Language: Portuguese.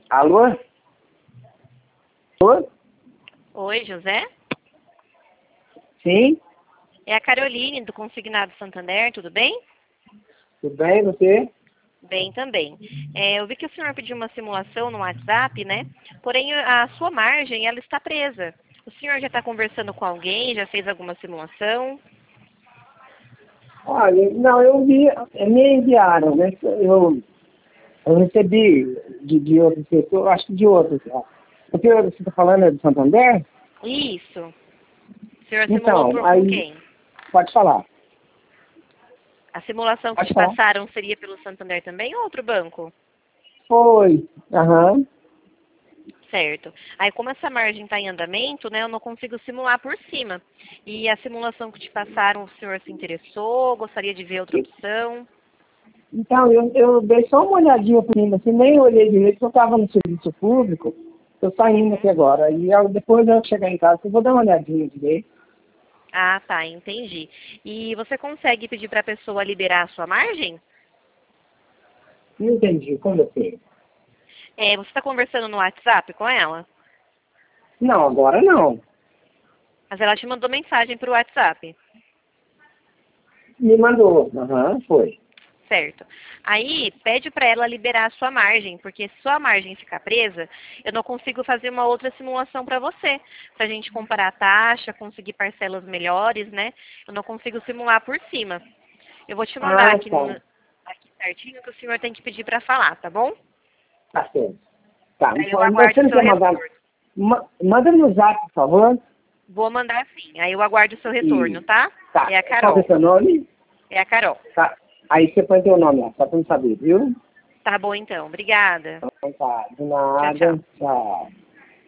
Alô? Alô? Oi, José? Sim? É a Caroline, do Consignado Santander, tudo bem? Tudo bem, você? Bem também. Eu vi que o senhor pediu uma simulação no WhatsApp, né? Porém, a sua margem, ela está presa. O senhor já está conversando com alguém? Já fez alguma simulação? Olha, não, eu vi, me enviaram, né? Eu recebi de outras pessoas, acho que de outras. Ó. Porque você está falando é do Santander? Isso. O senhor simulou Então, com aí, quem? pode falar. A simulação que Pode te falar. passaram seria pelo Santander também ou outro banco? Foi. Aham. Certo. Aí, como essa margem está em andamento, né, eu não consigo simular por cima. E a simulação que te passaram, o senhor se interessou? Gostaria de ver outra opção? Então, eu dei só uma olhadinha por cima, assim, nem olhei direito, porque eu estava no serviço público, estou saindo aqui agora. E depois eu chegar em casa, eu vou dar uma olhadinha direito. Ah, tá, entendi. E você consegue pedir para a pessoa liberar a sua margem? Não entendi, como assim? Você está conversando no WhatsApp com ela? Não, agora não. Mas ela te mandou mensagem para o WhatsApp. Me mandou. Aham, foi. Certo. Aí, pede para ela liberar a sua margem, porque se sua margem ficar presa, eu não consigo fazer uma outra simulação para você. Para a gente comparar a taxa, conseguir parcelas melhores, né? Eu não consigo simular por cima. Eu vou te mandar Ah, aqui, tá. aqui certinho o que o senhor tem que pedir para falar, tá bom? Tá certo. Tá, Aí eu mas aguardo você o não seu quer mandar... retorno. Manda no zap, por favor. Vou mandar sim. Aí eu aguardo o seu retorno, E... tá? Tá, É a qual que é Carol. o seu nome? É a Carol. Tá. Aí você põe teu nome lá, só pra eu saber, viu? Tá bom então. Obrigada. Então tá, de Tchau, tchau. nada. Tchau.